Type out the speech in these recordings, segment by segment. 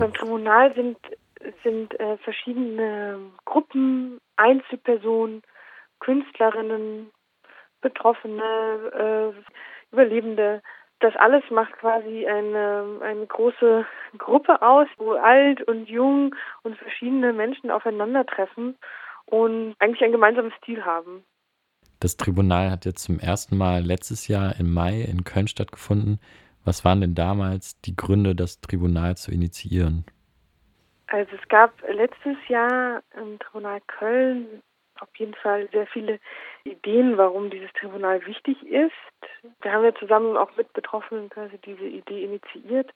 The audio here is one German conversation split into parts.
Beim Tribunal sind verschiedene Gruppen, Einzelpersonen, Künstlerinnen, Betroffene, Überlebende. Das alles macht quasi eine große Gruppe aus, wo alt und jung und verschiedene Menschen aufeinandertreffen und eigentlich ein gemeinsames Ziel haben. Das Tribunal hat jetzt zum ersten Mal letztes Jahr im Mai in Köln stattgefunden. Was waren denn damals die Gründe, das Tribunal zu initiieren? Also es gab letztes Jahr im Tribunal Köln auf jeden Fall sehr viele Ideen, warum dieses Tribunal wichtig ist. Wir haben ja zusammen auch mit Betroffenen quasi diese Idee initiiert.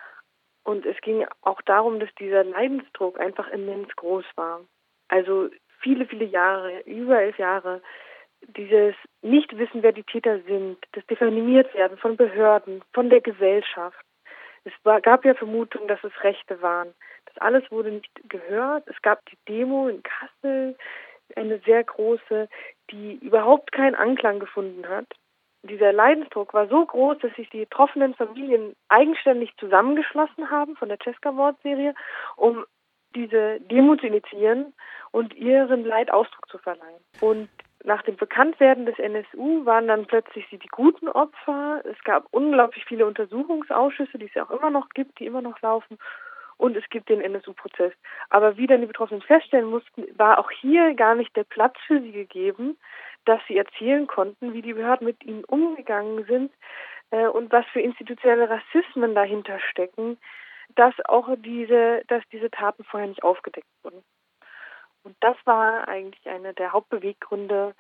Und es ging auch darum, dass dieser Leidensdruck einfach immens groß war. Also viele, viele Jahre, über 11 Jahre, dieses Nichtwissen, wer die Täter sind, das Diffamiert werden von Behörden, von der Gesellschaft. Gab ja Vermutungen, dass es Rechte waren. Das alles wurde nicht gehört. Es gab die Demo in Kassel, eine sehr große, die überhaupt keinen Anklang gefunden hat. Dieser Leidensdruck war so groß, dass sich die betroffenen Familien eigenständig zusammengeschlossen haben von der Cesca-Mordserie, um diese Demo zu initiieren und ihren Leid Ausdruck zu verleihen. Und nach dem Bekanntwerden des NSU waren dann plötzlich sie die guten Opfer. Es gab unglaublich viele Untersuchungsausschüsse, die es ja auch immer noch gibt, die immer noch laufen. Und es gibt den NSU-Prozess. Aber wie dann die Betroffenen feststellen mussten, war auch hier gar nicht der Platz für sie gegeben, dass sie erzählen konnten, wie die Behörden mit ihnen umgegangen sind und was für institutionelle Rassismen dahinter stecken, dass diese Taten vorher nicht aufgedeckt wurden. Und das war eigentlich einer der Hauptbeweggründe,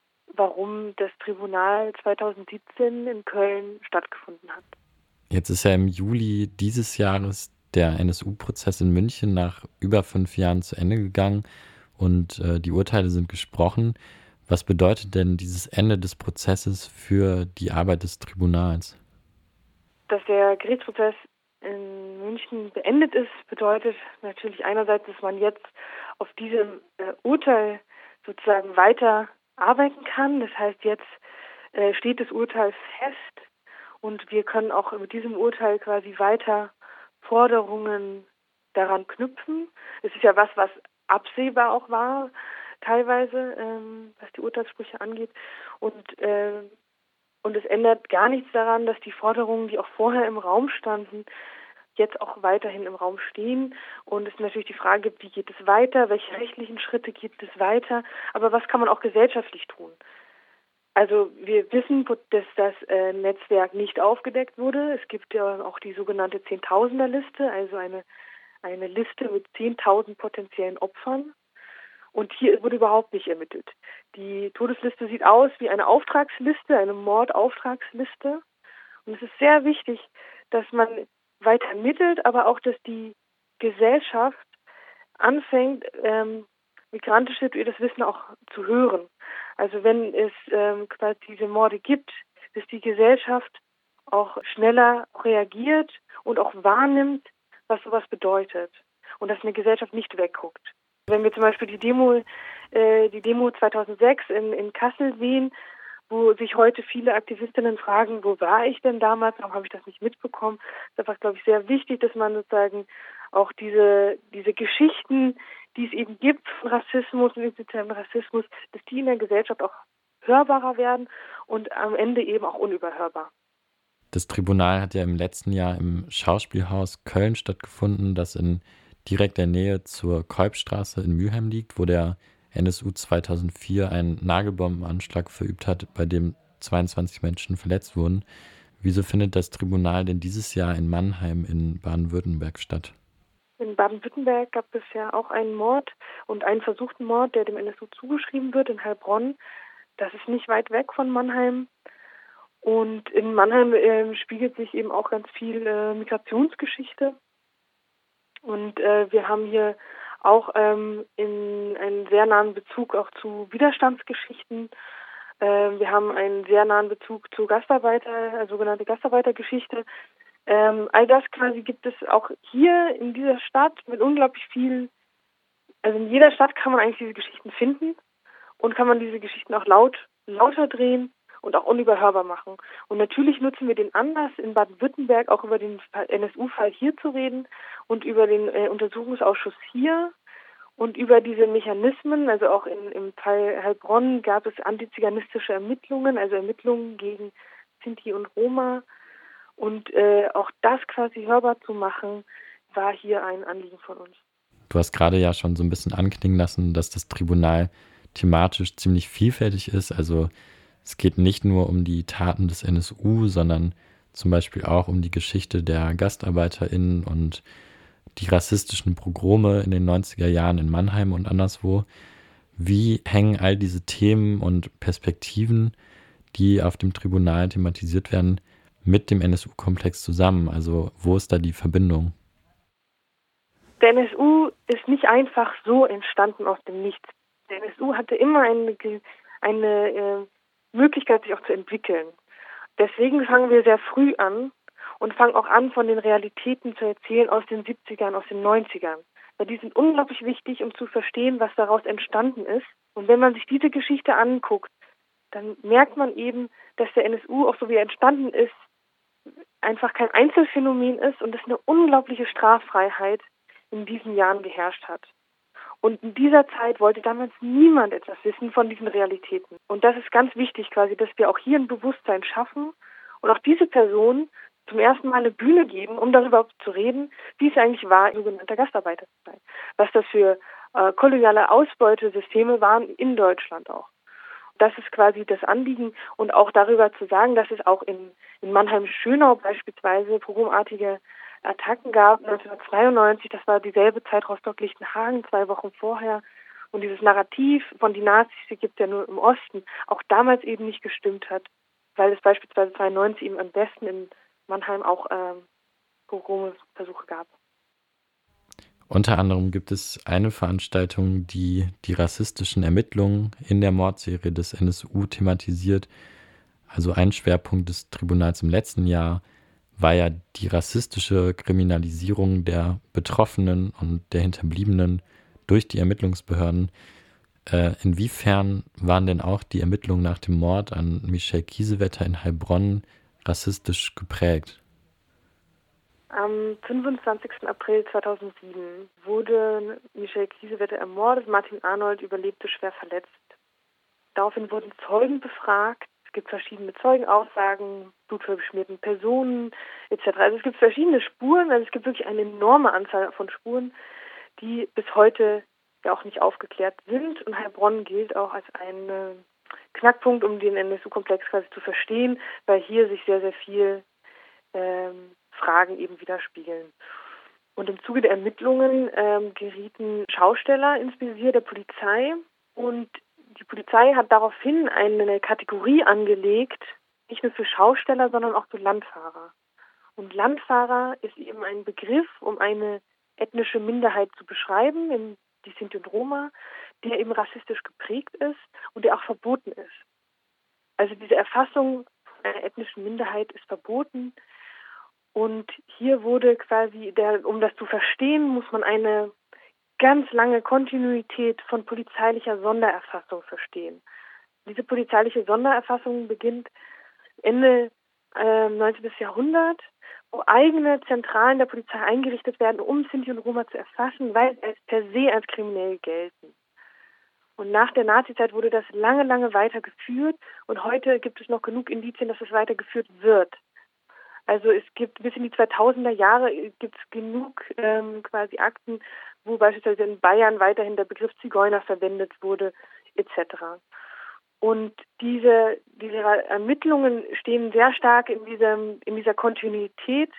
warum das Tribunal 2017 in Köln stattgefunden hat. Jetzt ist ja im Juli dieses Jahres der NSU-Prozess in München nach über 5 Jahren zu Ende gegangen und die Urteile sind gesprochen. Was bedeutet denn dieses Ende des Prozesses für die Arbeit des Tribunals? Dass der Gerichtsprozess in München beendet ist, bedeutet natürlich einerseits, dass man jetzt auf diesem Urteil sozusagen weiter arbeiten kann. Das heißt, jetzt steht das Urteil fest und wir können auch mit diesem Urteil quasi weiter Forderungen daran knüpfen. Es ist ja was absehbar auch war, teilweise, was die Urteilssprüche angeht. Und es ändert gar nichts daran, dass die Forderungen, die auch vorher im Raum standen, jetzt auch weiterhin im Raum stehen. Und es natürlich die Frage gibt, wie geht es weiter, welche rechtlichen Schritte gibt es weiter, aber was kann man auch gesellschaftlich tun? Also wir wissen, dass das Netzwerk nicht aufgedeckt wurde. Es gibt ja auch die sogenannte Zehntausender-Liste, also eine Liste mit 10.000 potenziellen Opfern. Und hier wurde überhaupt nicht ermittelt. Die Todesliste sieht aus wie eine Auftragsliste, eine Mordauftragsliste. Und es ist sehr wichtig, dass man weiter ermittelt, aber auch, dass die Gesellschaft anfängt, migrantische das Wissen auch zu hören. Also wenn es quasi diese Morde gibt, dass die Gesellschaft auch schneller reagiert und auch wahrnimmt, was sowas bedeutet. Und dass eine Gesellschaft nicht wegguckt. Wenn wir zum Beispiel die Demo 2006 in Kassel sehen, wo sich heute viele Aktivistinnen fragen, wo war ich denn damals, warum habe ich das nicht mitbekommen? Das ist einfach, glaube ich, sehr wichtig, dass man sozusagen auch diese Geschichten, die es eben gibt von Rassismus und institutionellem Rassismus, dass die in der Gesellschaft auch hörbarer werden und am Ende eben auch unüberhörbar. Das Tribunal hat ja im letzten Jahr im Schauspielhaus Köln stattgefunden, das in direkter Nähe zur Keupstraße in Mülheim liegt, wo der NSU 2004 einen Nagelbombenanschlag verübt hat, bei dem 22 Menschen verletzt wurden. Wieso findet das Tribunal denn dieses Jahr in Mannheim in Baden-Württemberg statt? In Baden-Württemberg gab es ja auch einen Mord und einen versuchten Mord, der dem NSU zugeschrieben wird, in Heilbronn. Das ist nicht weit weg von Mannheim. Und in Mannheim spiegelt sich eben auch ganz viel Migrationsgeschichte. Und wir haben hier auch in einen sehr nahen Bezug auch zu Widerstandsgeschichten. Wir haben einen sehr nahen Bezug zu sogenannte Gastarbeitergeschichte. All das quasi gibt es auch hier in dieser Stadt mit unglaublich viel. Also in jeder Stadt kann man eigentlich diese Geschichten finden und kann man diese Geschichten auch lauter drehen und auch unüberhörbar machen. Und natürlich nutzen wir den Anlass, in Baden-Württemberg auch über den NSU-Fall hier zu reden und über den Untersuchungsausschuss hier und über diese Mechanismen. Also auch im Fall Heilbronn gab es antiziganistische Ermittlungen, also Ermittlungen gegen Sinti und Roma. Und auch das quasi hörbar zu machen, war hier ein Anliegen von uns. Du hast gerade ja schon so ein bisschen anklingen lassen, dass das Tribunal thematisch ziemlich vielfältig ist. Also es geht nicht nur um die Taten des NSU, sondern zum Beispiel auch um die Geschichte der GastarbeiterInnen und die rassistischen Pogrome in den 90er Jahren in Mannheim und anderswo. Wie hängen all diese Themen und Perspektiven, die auf dem Tribunal thematisiert werden, mit dem NSU-Komplex zusammen? Also wo ist da die Verbindung? Der NSU ist nicht einfach so entstanden aus dem Nichts. Der NSU hatte immer eine Möglichkeit, sich auch zu entwickeln. Deswegen fangen wir sehr früh an und fangen auch an, von den Realitäten zu erzählen aus den 70ern, aus den 90ern. Weil die sind unglaublich wichtig, um zu verstehen, was daraus entstanden ist. Und wenn man sich diese Geschichte anguckt, dann merkt man eben, dass der NSU, auch so wie er entstanden ist, einfach kein Einzelfänomen ist und dass eine unglaubliche Straffreiheit in diesen Jahren geherrscht hat. Und in dieser Zeit wollte damals niemand etwas wissen von diesen Realitäten. Und das ist ganz wichtig quasi, dass wir auch hier ein Bewusstsein schaffen und auch diese Person zum ersten Mal eine Bühne geben, um darüber zu reden, wie es eigentlich war, sogenannter Gastarbeiter zu sein. Was das für koloniale Ausbeutesysteme waren in Deutschland auch. Das ist quasi das Anliegen und auch darüber zu sagen, dass es auch in Mannheim-Schönau beispielsweise pogromartige Attacken gab, 1992, das war dieselbe Zeit Rostock-Lichtenhagen, 2 Wochen vorher. Und dieses Narrativ von die Nazis, die gibt es ja nur im Osten, auch damals eben nicht gestimmt hat, weil es beispielsweise 1992 eben am Westen in Mannheim auch Pogromversuche gab. Unter anderem gibt es eine Veranstaltung, die die rassistischen Ermittlungen in der Mordserie des NSU thematisiert. Also ein Schwerpunkt des Tribunals im letzten Jahr war ja die rassistische Kriminalisierung der Betroffenen und der Hinterbliebenen durch die Ermittlungsbehörden. Inwiefern waren denn auch die Ermittlungen nach dem Mord an Michel Kiesewetter in Heilbronn rassistisch geprägt? Am 25. April 2007 wurde Michel Kiesewetter ermordet, Martin Arnold überlebte schwer verletzt. Daraufhin wurden Zeugen befragt. Es gibt verschiedene Zeugenaussagen, blutverschmierten Personen etc. Also es gibt verschiedene Spuren, also es gibt wirklich eine enorme Anzahl von Spuren, die bis heute ja auch nicht aufgeklärt sind. Und Heilbronn gilt auch als ein Knackpunkt, um den NSU-Komplex quasi zu verstehen, weil hier sich sehr, sehr viel Fragen eben widerspiegeln. Und im Zuge der Ermittlungen gerieten Schausteller ins Visier der Polizei und die Polizei hat daraufhin eine Kategorie angelegt, nicht nur für Schausteller, sondern auch für Landfahrer. Und Landfahrer ist eben ein Begriff, um eine ethnische Minderheit zu beschreiben, die Sinti und Roma, der eben rassistisch geprägt ist und der auch verboten ist. Also diese Erfassung einer ethnischen Minderheit ist verboten. Und hier wurde quasi, um das zu verstehen, muss man eine ganz lange Kontinuität von polizeilicher Sondererfassung verstehen. Diese polizeiliche Sondererfassung beginnt Ende 19. Jahrhundert, wo eigene Zentralen der Polizei eingerichtet werden, um Sinti und Roma zu erfassen, weil sie per se als kriminell gelten. Und nach der Nazizeit wurde das lange, lange weitergeführt und heute gibt es noch genug Indizien, dass es weitergeführt wird. Also es gibt bis in die 2000er Jahre gibt es genug quasi Akten, wo beispielsweise in Bayern weiterhin der Begriff Zigeuner verwendet wurde, etc. Und diese Ermittlungen stehen sehr stark in dieser Kontinuität.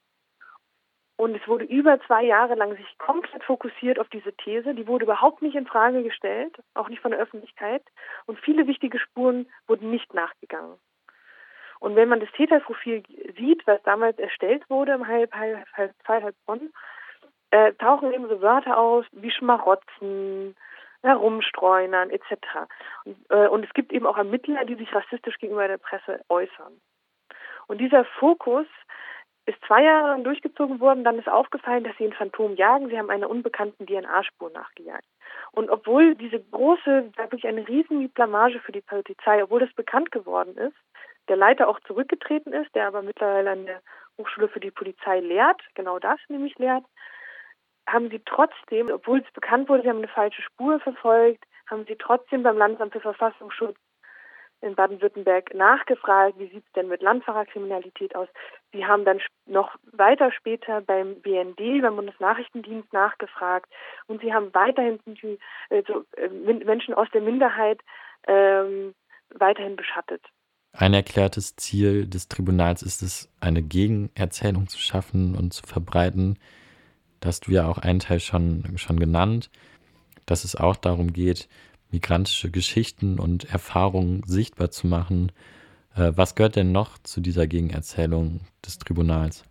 Und es wurde über 2 Jahre lang sich komplett fokussiert auf diese These. Die wurde überhaupt nicht in Frage gestellt, auch nicht von der Öffentlichkeit. Und viele wichtige Spuren wurden nicht nachgegangen. Und wenn man das Täterprofil sieht, was damals erstellt wurde im Fall Heilbronn, tauchen eben so Wörter aus wie Schmarotzen, Herumstreunern etc. Und es gibt eben auch Ermittler, die sich rassistisch gegenüber der Presse äußern. Und dieser Fokus ist 2 Jahre lang durchgezogen worden, dann ist aufgefallen, dass sie ein Phantom jagen. Sie haben einer unbekannten DNA-Spur nachgejagt. Und obwohl diese große, wirklich eine riesige Blamage für die Polizei, obwohl das bekannt geworden ist, der Leiter auch zurückgetreten ist, der aber mittlerweile an der Hochschule für die Polizei lehrt, genau das nämlich lehrt, haben sie trotzdem, obwohl es bekannt wurde, sie haben eine falsche Spur verfolgt, haben sie trotzdem beim Landesamt für Verfassungsschutz in Baden-Württemberg nachgefragt, wie sieht es denn mit Landfahrerkriminalität aus. Sie haben dann noch weiter später beim BND, beim Bundesnachrichtendienst, nachgefragt. Und sie haben weiterhin Menschen aus der Minderheit weiterhin beschattet. Ein erklärtes Ziel des Tribunals ist es, eine Gegenerzählung zu schaffen und zu verbreiten. Da hast du ja auch einen Teil schon genannt, dass es auch darum geht, migrantische Geschichten und Erfahrungen sichtbar zu machen. Was gehört denn noch zu dieser Gegenerzählung des Tribunals?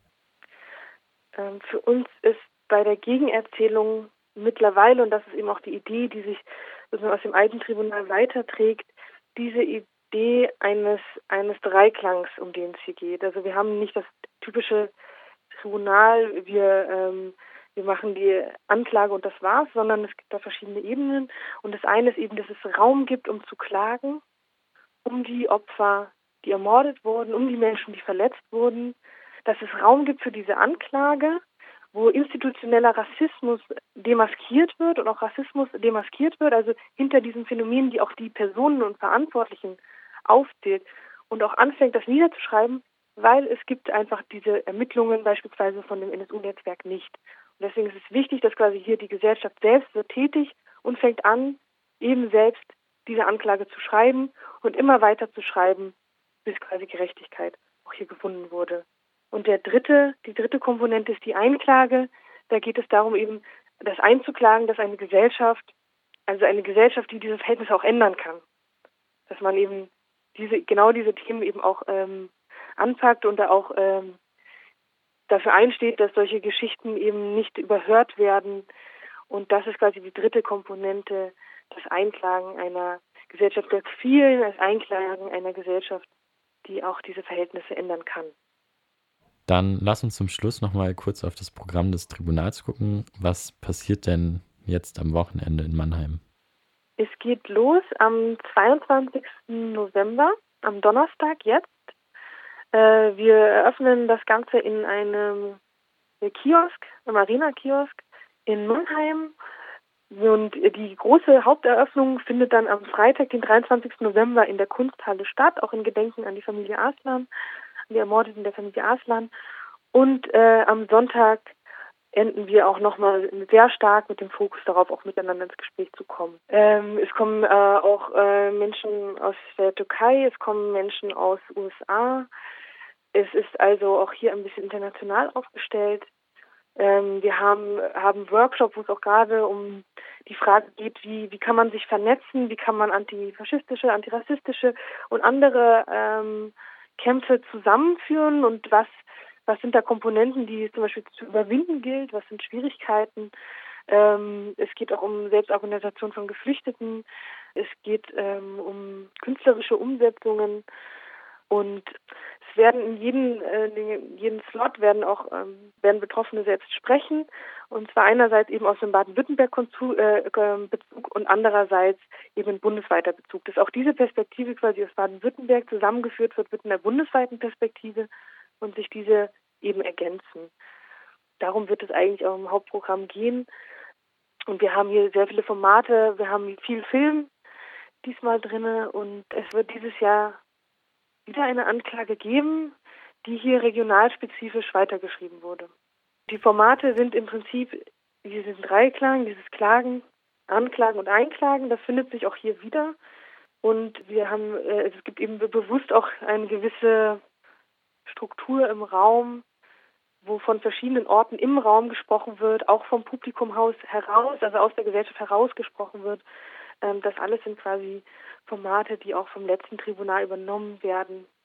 Für uns ist bei der Gegenerzählung mittlerweile, und das ist eben auch die Idee, die sich sozusagen aus dem alten Tribunal weiterträgt, diese Idee eines Dreiklangs, um den es hier geht. Also wir haben nicht das typische Tribunal, wir machen die Anklage und das war's, sondern es gibt da verschiedene Ebenen. Und das eine ist eben, dass es Raum gibt, um zu klagen, um die Opfer, die ermordet wurden, um die Menschen, die verletzt wurden, dass es Raum gibt für diese Anklage, wo institutioneller Rassismus demaskiert wird und auch Rassismus demaskiert wird, also hinter diesen Phänomenen, die auch die Personen und Verantwortlichen aufzählt und auch anfängt, das niederzuschreiben, weil es gibt einfach diese Ermittlungen beispielsweise von dem NSU-Netzwerk nicht. Und deswegen ist es wichtig, dass quasi hier die Gesellschaft selbst wird tätig und fängt an, eben selbst diese Anklage zu schreiben und immer weiter zu schreiben, bis quasi Gerechtigkeit auch hier gefunden wurde. Und die dritte Komponente ist die Einklage. Da geht es darum, eben das einzuklagen, dass eine Gesellschaft, die diese Verhältnisse auch ändern kann. Dass man eben diese Themen eben auch anpackt und da auch dafür einsteht, dass solche Geschichten eben nicht überhört werden. Und das ist quasi die dritte Komponente, das Einklagen einer Gesellschaft der vielen, das Einklagen einer Gesellschaft, die auch diese Verhältnisse ändern kann. Dann lass uns zum Schluss nochmal kurz auf das Programm des Tribunals gucken. Was passiert denn jetzt am Wochenende in Mannheim? Es geht los am 22. November, am Donnerstag jetzt. Wir eröffnen das Ganze in einem Kiosk, einem Arena-Kiosk in Mannheim. Und die große Haupteröffnung findet dann am Freitag, den 23. November in der Kunsthalle statt, auch in Gedenken an die Familie Arslan, an die Ermordeten der Familie Arslan. Und am Sonntag enden wir auch nochmal sehr stark mit dem Fokus darauf, auch miteinander ins Gespräch zu kommen. Es kommen auch Menschen aus der Türkei, es kommen Menschen aus USA. Es ist also auch hier ein bisschen international aufgestellt. Wir haben Workshops, wo es auch gerade um die Frage geht, wie kann man sich vernetzen, wie kann man antifaschistische, antirassistische und andere Kämpfe zusammenführen und was sind da Komponenten, die es zum Beispiel zu überwinden gilt, was sind Schwierigkeiten. Es geht auch um Selbstorganisation von Geflüchteten, es geht um künstlerische Umsetzungen und es werden in jedem Slot werden Betroffene selbst sprechen, und zwar einerseits eben aus dem Baden-Württemberg-Bezug und andererseits eben in bundesweiter Bezug. Dass auch diese Perspektive quasi aus Baden-Württemberg zusammengeführt wird mit einer bundesweiten Perspektive und sich diese eben ergänzen. Darum wird es eigentlich auch im Hauptprogramm gehen. Und wir haben hier sehr viele Formate, wir haben viel Film diesmal drinne und es wird dieses Jahr wieder eine Anklage geben, die hier regionalspezifisch weitergeschrieben wurde. Die Formate sind im Prinzip diesen Dreiklang, dieses Klagen, Anklagen und Einklagen, das findet sich auch hier wieder. Und es gibt eben bewusst auch eine gewisse Struktur im Raum, wo von verschiedenen Orten im Raum gesprochen wird, auch vom Publikum heraus, also aus der Gesellschaft heraus gesprochen wird. Das alles sind quasi Formate, die auch vom letzten Tribunal übernommen werden